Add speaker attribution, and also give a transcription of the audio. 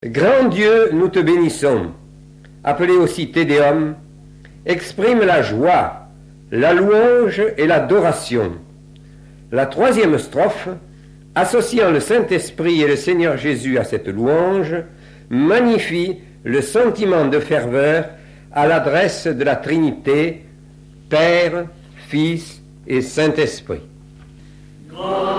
Speaker 1: Grand Dieu, nous te bénissons, appelé aussi Te Deum, exprime la joie, la louange et l'adoration. La troisième strophe, associant le Saint-Esprit et le Seigneur Jésus à cette louange, magnifie le sentiment de ferveur à l'adresse de la Trinité, Père, Fils et Saint-Esprit.